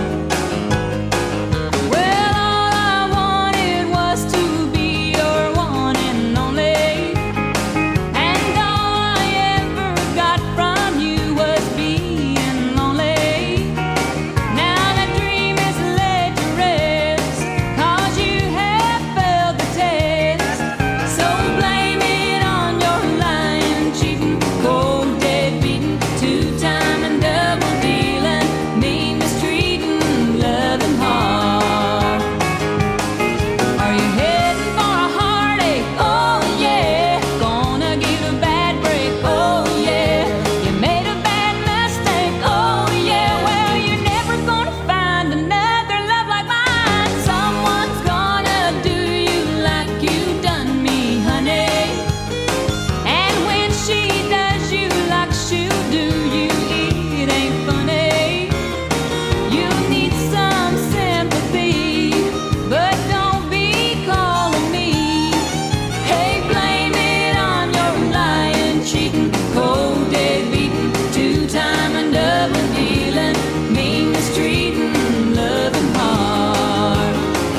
Well, all I wanted was to be your one and only, and all I ever got from you was being lonely. Now that dream is laid to rest, 'cause you have failed the test. So blame it on your lying, cheating, cold, dead beating, two-time and double dealing, mean mistreating, loving hard. Are you heading for a heartache? Oh yeah. Gonna get a bad break? Oh yeah. You made a bad mistake? Oh yeah. Well, you're never gonna find another love like mine. Someone's gonna do you like you done me, honey. And when she does you like she'll do you, it ain't funny. You need some sympathy, but don't be calling me. Hey, blame it on your lying, cheating, cold, dead beating, two-time and double dealing, mean mistreating, loving hard.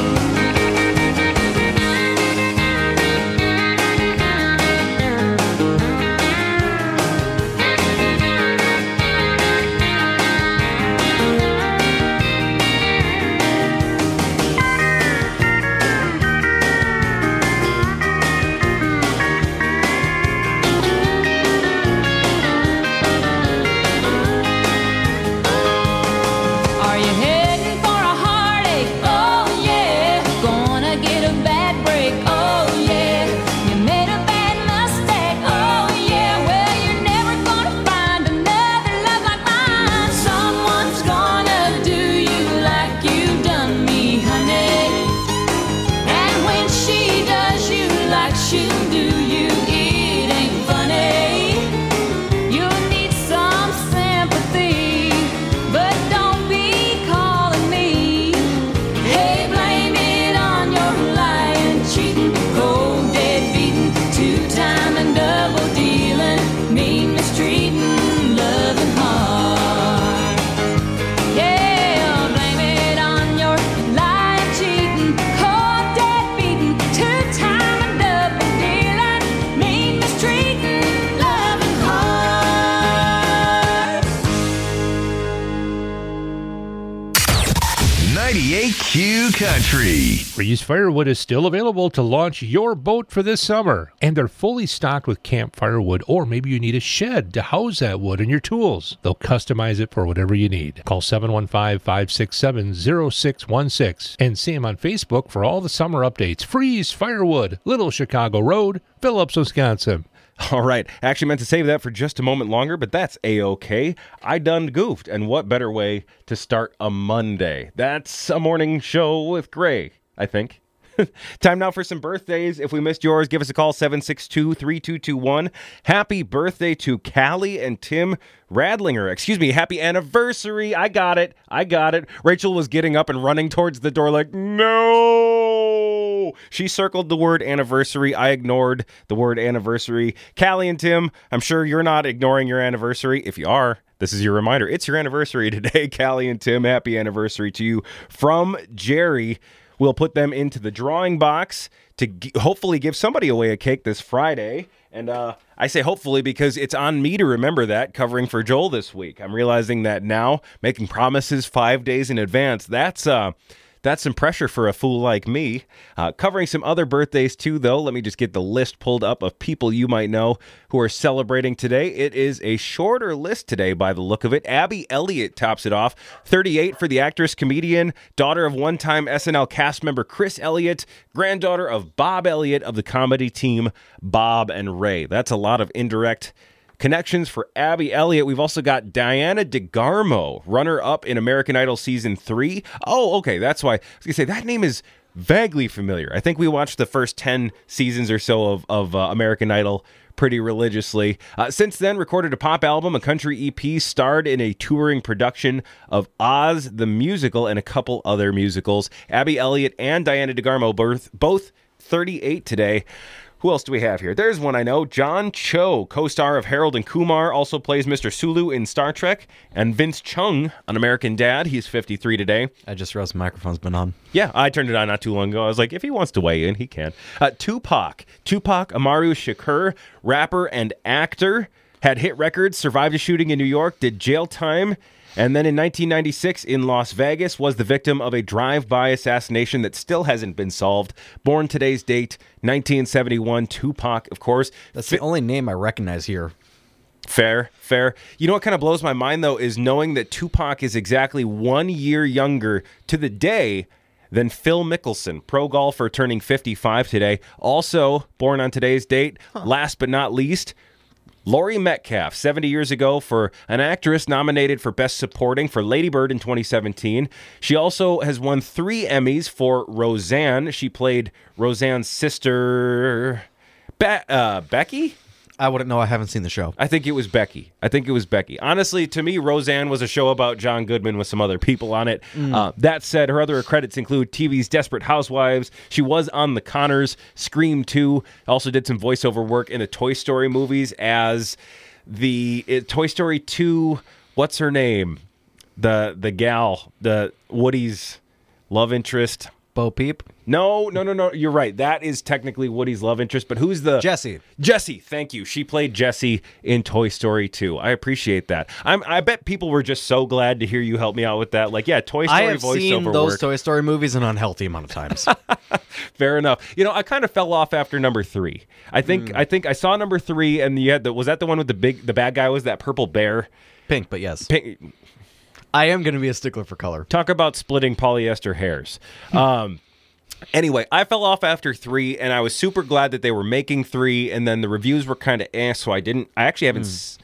Are you heading for a heartache? Oh yeah. Gonna get a bad break? Oh yeah. You made a bad mistake? Oh yeah. Well, you're never gonna find another love like mine. Someone's gonna do you like you done me, honey. And when she does you like she'll do you, it ain't funny. You need some sympathy, but don't be calling me. Hey, blame it on your lying, cheating, cold, dead beating, two-time and double dealing, mean mistreating, loving hard. Yeah, blame it on your lying, cheating, cold, dead beating, two-time and double dealing, mean mistreating, loving hard. ninety-eight Q Country. Reese Firewood is still available to launch your boat for this summer, and they're fully stocked with camp firewood, or maybe you need a shed to house that wood and your tools. They'll customize it for whatever you need. Call seven one five, five six seven, zero six one six and see them on Facebook for all the summer updates. Freeze Firewood, Little Chicago Road, Phillips, Wisconsin. All right. I actually meant to save that for just a moment longer, but that's A-okay. I done goofed, and what better way to start a Monday? That's a morning show with Gray, I think. Time now for some birthdays. If we missed yours, give us a call, seven six two, three two two one. Happy birthday to Callie and Tim Radlinger. Excuse me, happy anniversary. I got it. I got it. Rachel was getting up and running towards the door like, no. She circled the word anniversary. I ignored the word anniversary. Callie and Tim, I'm sure you're not ignoring your anniversary. If you are, this is your reminder. It's your anniversary today. Callie and Tim, happy anniversary to you from Jerry. We'll put them into the drawing box to g- hopefully give somebody away a cake this Friday. And uh, I say hopefully because it's on me to remember that, covering for Joel this week. I'm realizing that now, making promises five days in advance, that's uh, That's some pressure for a fool like me. Uh, covering some other birthdays, too, though. Let me just get the list pulled up of people you might know who are celebrating today. It is a shorter list today by the look of it. Abby Elliott tops it off. thirty-eight for the actress, comedian, daughter of one-time S N L cast member Chris Elliott, granddaughter of Bob Elliott of the comedy team Bob and Ray. That's a lot of indirect connections for Abby Elliott. We've also got Diana DeGarmo, runner-up in American Idol Season three. Oh, okay, that's why. I was going to say, that name is vaguely familiar. I think we watched the first ten seasons or so of, of uh, American Idol pretty religiously. Uh, since then, recorded a pop album, a country E P, starred in a touring production of Oz the Musical and a couple other musicals. Abby Elliott and Diana DeGarmo, both, both thirty-eight today. Who else do we have here? There's one I know. John Cho, co-star of Harold and Kumar, also plays Mister Sulu in Star Trek. And Vince Chung on American Dad. He's fifty-three today. I just realized the microphone's been on. Yeah, I turned it on not too long ago. I was like, if he wants to weigh in, he can. Uh, Tupac. Tupac Amaru Shakur, rapper and actor. Had hit records, survived a shooting in New York, did jail time. And then in nineteen ninety-six in Las Vegas was the victim of a drive-by assassination that still hasn't been solved. Born today's date, nineteen seventy-one, Tupac, of course. That's the only name I recognize here. Fair, fair. You know what kind of blows my mind, though, is knowing that Tupac is exactly one year younger to the day than Phil Mickelson, pro golfer turning fifty-five today. Also born on today's date, huh. Last but not least, Laurie Metcalf, seventy years ago, for an actress nominated for Best Supporting for Lady Bird in twenty seventeen. She also has won three Emmys for Roseanne. She played Roseanne's sister, Be- uh, Becky? I wouldn't know. I haven't seen the show. I think it was Becky. I think it was Becky. Honestly, to me, Roseanne was a show about John Goodman with some other people on it. Mm. Uh, that said, her other credits include T V's Desperate Housewives. She was on The Conners, Scream two. Also did some voiceover work in the Toy Story movies as the it, Toy Story two. What's her name? The the gal, the Woody's love interest. Bo Peep? No, no, no, no. You're right. That is technically Woody's love interest, but who's the... Jessie. Jessie, thank you. She played Jessie in Toy Story two. I appreciate that. I'm, I bet people were just so glad to hear you help me out with that. Like, yeah, Toy Story voiceover work. I have seen those work. Toy Story movies an unhealthy amount of times. Fair enough. You know, I kind of fell off after number three. I think mm. I think I saw number three, and you had the, was that the one with the big, the bad guy was that purple bear? Pink, but yes. Pink. I am going to be a stickler for color. Talk about splitting polyester hairs. Um... Anyway, I fell off after three, and I was super glad that they were making three, and then the reviews were kind of eh, so I didn't. I actually haven't. Mm.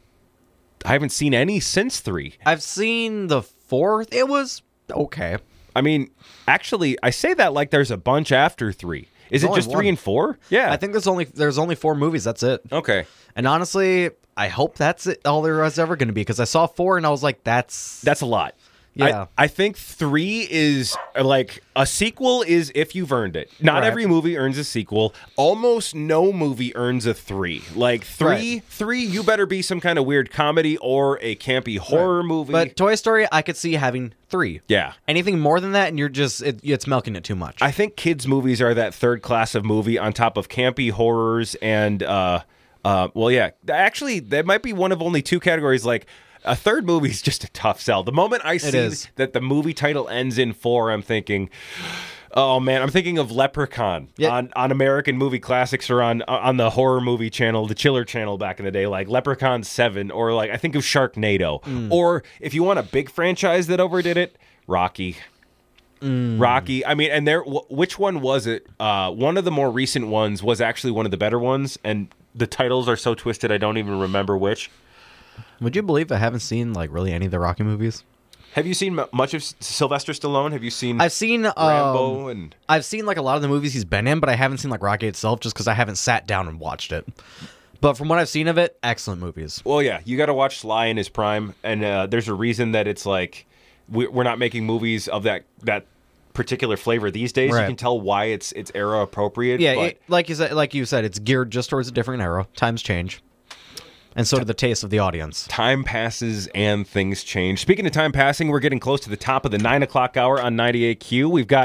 I haven't seen any since three. I've seen the fourth. It was okay. I mean, actually, I say that like there's a bunch after three. Is there's it just one. three and four? Yeah, I think there's only there's only four movies. That's it. Okay. And honestly, I hope that's it. All there was ever going to be, because I saw four and I was like, that's that's a lot. Yeah, I, I think three is like a sequel is if you've earned it. Not right. every movie earns a sequel. Almost no movie earns a three. Like three, right. three, you better be some kind of weird comedy or a campy horror right. movie. But Toy Story, I could see having three. Yeah, anything more than that, and you're just it, it's milking it too much. I think kids' movies are that third class of movie on top of campy horrors and uh, uh, well, yeah, actually, that might be one of only two categories like. A third movie is just a tough sell. The moment I see that the movie title ends in four, I'm thinking, oh man, I'm thinking of Leprechaun yep. on, on American Movie Classics or on on the horror movie channel, the Chiller channel back in the day, like Leprechaun seven, or like I think of Sharknado. Mm. Or if you want a big franchise that overdid it, Rocky. Mm. Rocky. I mean, and there, w- which one was it? Uh, one of the more recent ones was actually one of the better ones, and the titles are so twisted I don't even remember which. Would you believe I haven't seen like really any of the Rocky movies? Have you seen m- much of S- Sylvester Stallone? Have you seen? I've seen Rambo um, and I've seen like a lot of the movies he's been in, but I haven't seen like Rocky itself, just because I haven't sat down and watched it. But from what I've seen of it, excellent movies. Well, yeah, you got to watch Sly in his prime, and uh, there's a reason that it's like we- we're not making movies of that that particular flavor these days. Right. You can tell why it's it's era appropriate. Yeah, but... it, like you said, like you said, it's geared just towards a different era. Times change. And so do the taste of the audience. Time passes and things change. Speaking of time passing, we're getting close to the top of the nine o'clock hour on ninety-eight Q. We've got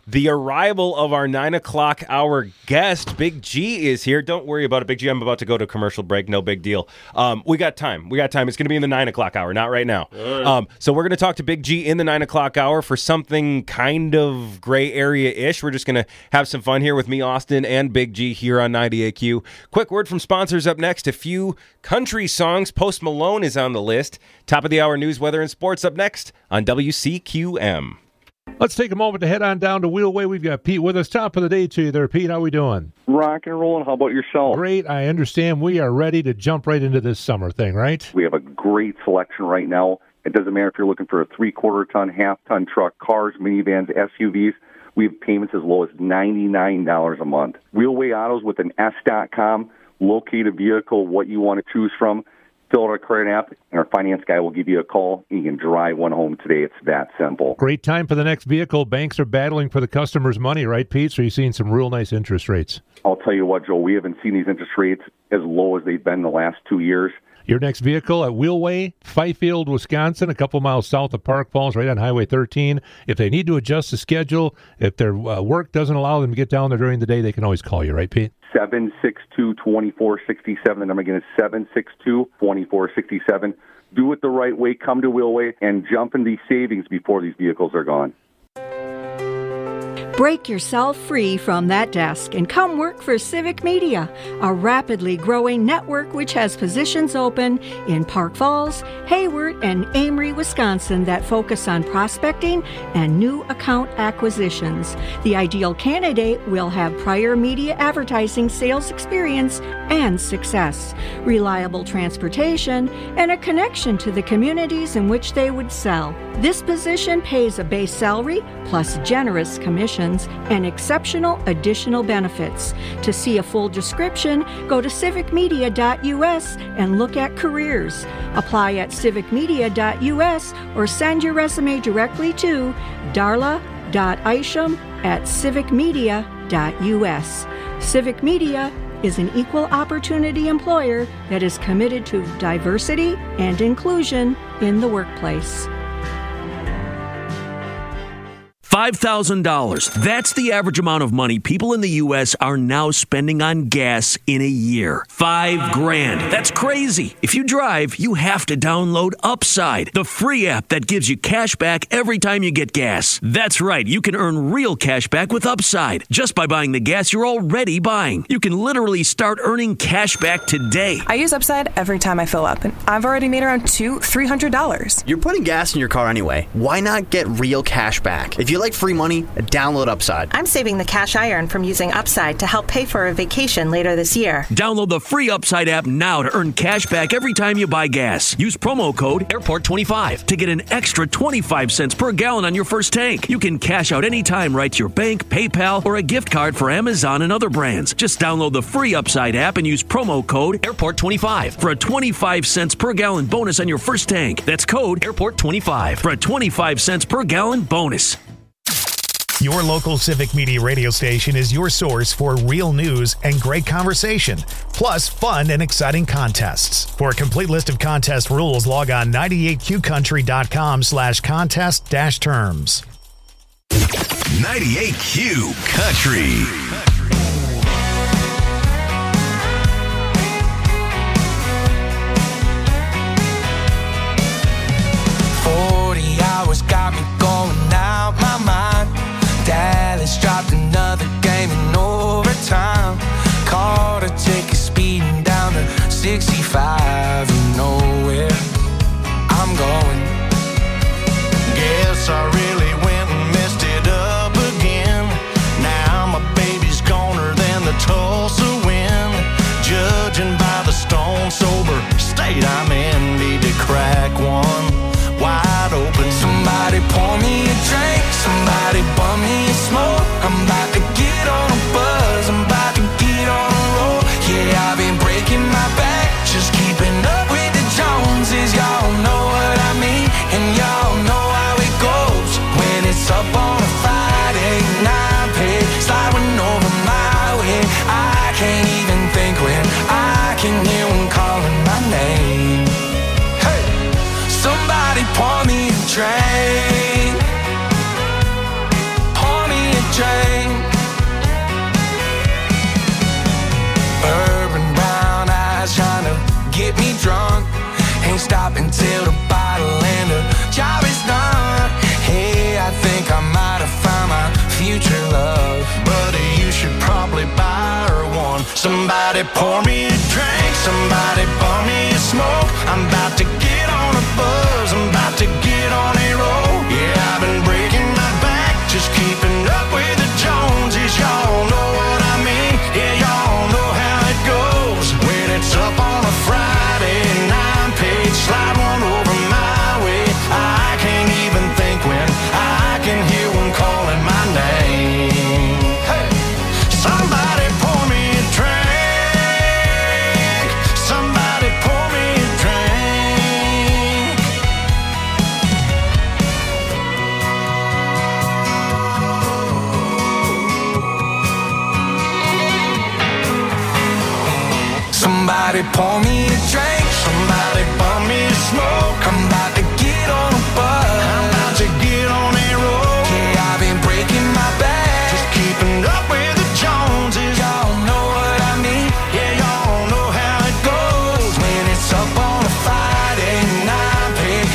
The arrival of our nine o'clock hour guest, Big G, is here. Don't worry about it, Big G. I'm about to go to commercial break. No big deal. Um, we got time. We got time. It's going to be in the nine o'clock hour, not right now. Right. Um, so we're going to talk to Big G in the nine o'clock hour for something kind of gray area-ish. We're just going to have some fun here with me, Austin, and Big G here on ninety A Q. Quick word from sponsors up next. A few country songs. Post Malone is on the list. Top of the hour news, weather, and sports up next on W C Q M. Let's take a moment to head on down to Wheelway. We've got Pete with us. Top of the day to you there, Pete. How we doing? Rock and rolling. How about yourself? Great. I understand we are ready to jump right into this summer thing, right? We have a great selection right now. It doesn't matter if you're looking for a three-quarter ton, half-ton truck, cars, minivans, S U Vs. We have payments as low as ninety-nine dollars a month. Wheelway Autos with an S dot com. Locate a vehicle, what you want to choose from. Fill out our credit app, and our finance guy will give you a call, and you can drive one home today. It's that simple. Great time for the next vehicle. Banks are battling for the customer's money, right, Pete? So you're seeing some real nice interest rates. I'll tell you what, Joe, we haven't seen these interest rates as low as they've been the last two years. Your next vehicle at Wheelway, Fifield, Wisconsin, a couple miles south of Park Falls, right on Highway thirteen. If they need to adjust the schedule, if their uh, work doesn't allow them to get down there during the day, they can always call you, right, Pete? seven six two, two four six seven. The number again is seven six two, two four six seven. Do it the right way. Come to Wheelway and jump in these savings before these vehicles are gone. Break yourself free from that desk and come work for Civic Media, a rapidly growing network which has positions open in Park Falls, Hayward, and Amory, Wisconsin that focus on prospecting and new account acquisitions. The ideal candidate will have prior media advertising sales experience and success, reliable transportation, and a connection to the communities in which they would sell. This position pays a base salary plus generous commissions and exceptional additional benefits. To see a full description, go to civic media dot U S and look at careers. Apply at civic media dot U S or send your resume directly to darla dot isham at civic media dot U S. Civic Media is an equal opportunity employer that is committed to diversity and inclusion in the workplace. five thousand dollars. That's the average amount of money people in the U S are now spending on gas in a year. Five grand. That's crazy. If you drive, you have to download Upside, the free app that gives you cash back every time you get gas. That's right. You can earn real cash back with Upside just by buying the gas you're already buying. You can literally start earning cash back today. I use Upside every time I fill up, and I've already made around two, three hundred dollars. You're putting gas in your car anyway. Why not get real cash back? If you like free money, download Upside. I'm saving the cash I earn from using Upside to help pay for a vacation later this year. Download the free Upside app now to earn cash back every time you buy gas. Use promo code airport twenty-five to get an extra twenty-five cents per gallon on your first tank. You can cash out anytime right to your bank, PayPal, or a gift card for Amazon and other brands. Just download the free Upside app and use promo code airport twenty-five for a twenty-five cents per gallon bonus on your first tank. That's code airport twenty-five for a twenty-five cents per gallon bonus. Your local Civic Media radio station is your source for real news and great conversation, plus fun and exciting contests. For a complete list of contest rules, log on ninety-eight q country dot com slash contest dash terms. ninety-eight Q Country. forty hours got me going out my mind. Dallas dropped another game in overtime. Caught a ticket speeding down to sixty-five. You know where I'm going. Guess I really went and messed it up again. Now my baby's goner than the Tulsa wind. Judging by the stone sober state I'm in, need to crack one wide open. Somebody pour me a drink, somebody bum me a smoke. I'm about to get on a buzz, I'm about to get on a roll. Yeah, I've been breaking my back, just keeping up with the Joneses. Y'all know what I mean, and y'all know how it goes. When it's up on a Friday night, pay sliding over my way. I can't even think when I can hear one calling my name. Hey, somebody pour me a drink. Pour me a drink. until the bottle and the job is done. Hey, I think I might have found my future love. Buddy, you should probably buy her one. Somebody pour me a drink, somebody pour me a smoke. I'm about to get on a buzz, I'm about to get on a roll. Yeah, I've been breaking my back, just keeping up with the Joneses. Y'all know what I mean, yeah, y'all know how it goes. When it's up on a Friday, nine page, slide one over my way. I can't even think when I can hear one calling my name. Hey, somebody pour me a drink, somebody pour me a drink. Somebody pour me a drink, somebody pour me a smoke. I'm about to